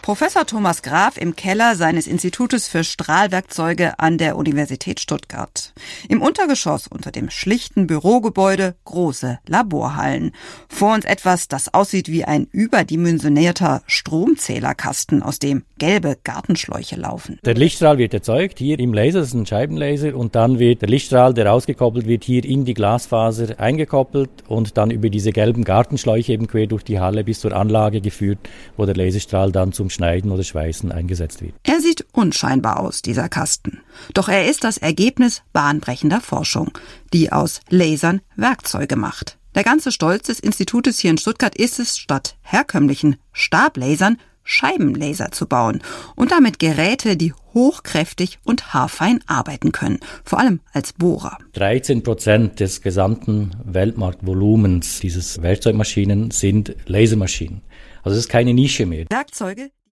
Professor Thomas Graf im Keller seines Institutes für Strahlwerkzeuge an der Universität Stuttgart. Im Untergeschoss unter dem schlichten Bürogebäude große Laborhallen. Vor uns etwas, das aussieht wie ein überdimensionierter Stromzählerkasten, aus dem gelbe Gartenschläuche laufen. Der Lichtstrahl wird erzeugt hier im Laser, das ist ein Scheibenlaser, und dann wird der Lichtstrahl, der ausgekoppelt wird, hier in die Glasfaser eingekoppelt und dann über diese gelben Gartenschläuche eben quer durch die Halle bis zur Anlage geführt, wo der Laserstrahl dann zum Schneiden oder Schweißen eingesetzt wird. Er sieht unscheinbar aus, dieser Kasten. Doch er ist das Ergebnis bahnbrechender Forschung, die aus Lasern Werkzeuge macht. Der ganze Stolz des Institutes hier in Stuttgart ist es, statt herkömmlichen Stablasern Scheibenlaser zu bauen und damit Geräte, die hochkräftig und haarfein arbeiten können, vor allem als Bohrer. 13% des gesamten Weltmarktvolumens dieses Werkzeugmaschinen sind Lasermaschinen. Also es ist keine Nische mehr. Werkzeuge,